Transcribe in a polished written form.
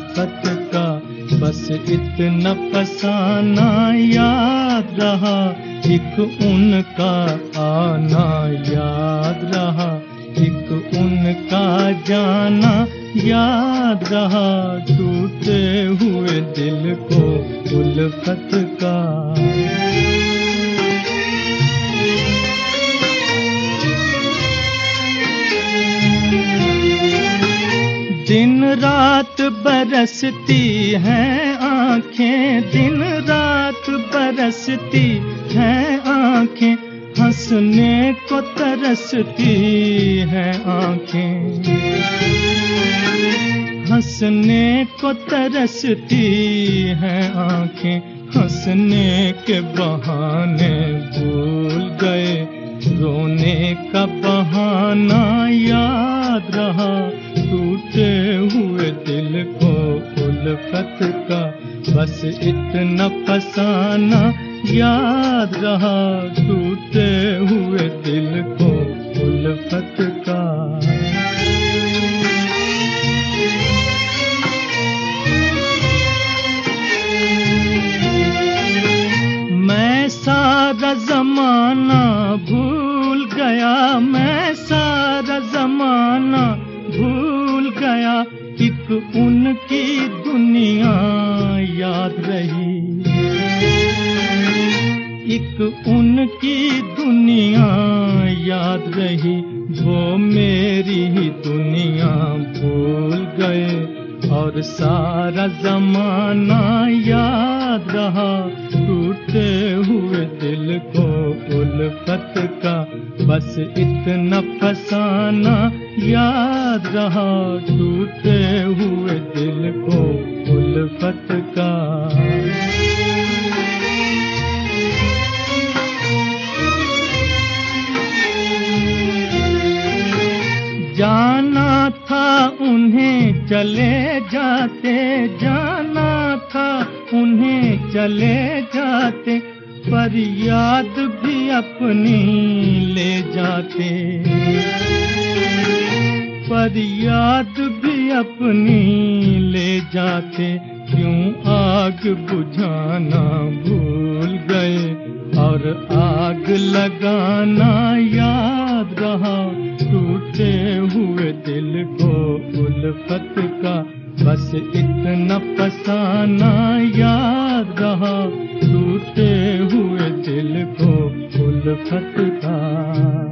उल्फत का, बस इतना फसाना याद रहा, एक उनका आना याद रहा, एक उनका जाना याद रहा, टूटे हुए दिल को उल्फत का। दिन रात बरसती हैं आँखें, दिन रात बरसती हैं आँखें, हंसने को तरसती हैं आँखें, हंसने को तरसती हैं आँखें, हंसने के बहाने भूल गए, रोने का बहाना याद रहा, टूटे हुए दिल को उल्फत का, बस इतना फसाना याद रहा, टूटे हुए दिल को उल्फत का। मैं सारा ज़माना भूल गया, मैं सारा ज़माना भूल गया, एक उनकी दुनिया याद रही, एक उनकी दुनिया याद रही, वो मेरी ही दुनिया भूल गए, और सारा ज़माना याद रहा, टूटे हुए दिल को उल्फत का, बस इतना फसाना याद रहा, टूटे हुए दिल को उल्फत का। जाना था उन्हें चले जाते, जाना था उन्हें चले जाते, पर याद भी अपनी ले जाते, पर याद भी अपनी ले जाते, क्यों आग बुझाना भूल गए, और आग लगाना याद रहा, टूटे हुए दिल को उल्फत का, बस इतना फसाना याद रहा, टूटे हुए दिल को उल्फत का।